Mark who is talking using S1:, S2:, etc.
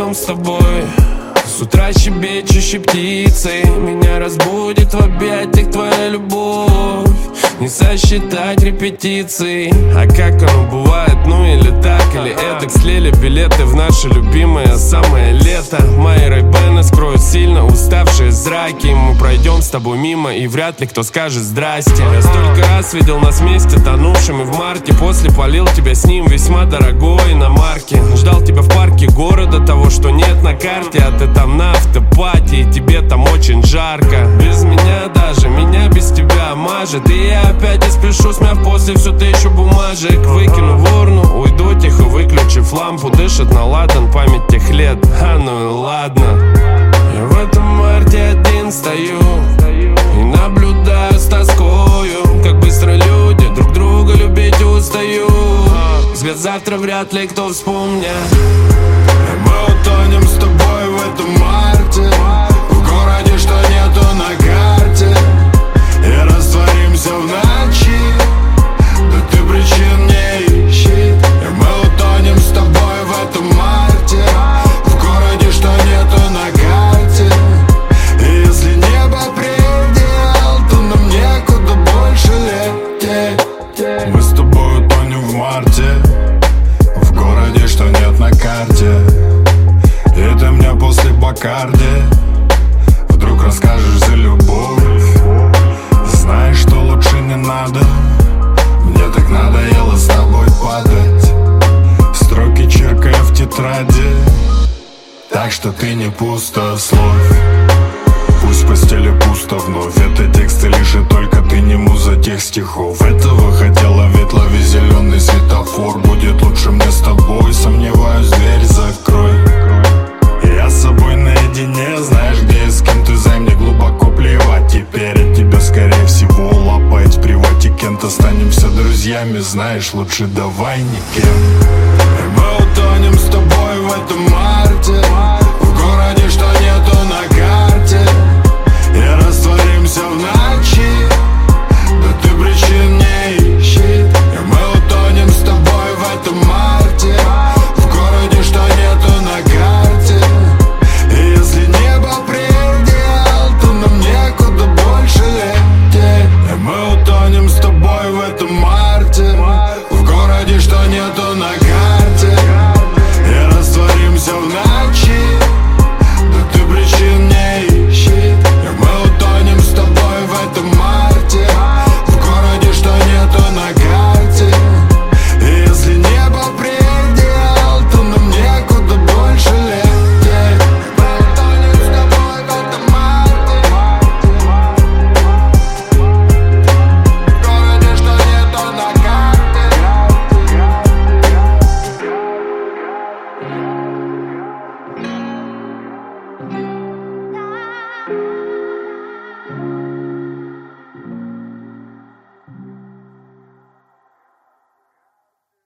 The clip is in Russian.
S1: утонем с тобой. С утра щебечущей птицей меня разбудит в объятиях твоя любовь. Не сосчитать репетиций. А как оно бывает, ну или так, или эдак. Слили билеты в наше любимое самое лето. Мои рейбены скроют сильно уставшие зраки. Мы пройдем с тобой мимо, и вряд ли кто скажет здрасте. Я столько раз видел нас вместе, тонувшими в марте. После полил тебя с ним весьма дорогой иномарки. Ждал тебя в парке города, того, что нет на карте. А ты там на автопате, и тебе там очень жарко. Без меня даже, меня без тебя мажет. И я опять не спешу, смяв после все тысячу бумажек. Выкину в урну, уйду тихо, выключив лампу. Дышит на ладан память тех лет. А ну и ладно. Я в этом марте один стою и наблюдаю с тоскою, как быстро люди друг друга любить устают. Взгляд завтра вряд ли кто вспомнит.
S2: Мы утонем с тобой в этом марте, в городе, что нету на карте, и растворимся в ночи. Да ты причин не ищи. И мы утонем с тобой в этом марте, в городе, что нету на карте. И если небо предел, то нам некуда больше лететь. Мы с тобой утонем в марте, в городе, что нет на карте. И ты мне после Бакарди вдруг расскажешь за любовь. Знаешь, что лучше не надо, мне так надоело с тобой падать. Строки черкая в тетради, так что ты не пустословь. Пусть в постели пусто вновь, это тексты лишь и только ты не муза тех стихов. Этого хотела, ведь лови зеленый светофор. Будет лучше мне с тобой, сомневаюсь, дверь закрой. Я с собой наедине, знаешь где и с кем ты займ, мне глубоко плевать. Теперь от тебя скорее всего лапать в привате Кент. Останемся друзьями, знаешь, лучше давай никем. И мы утонем с тобой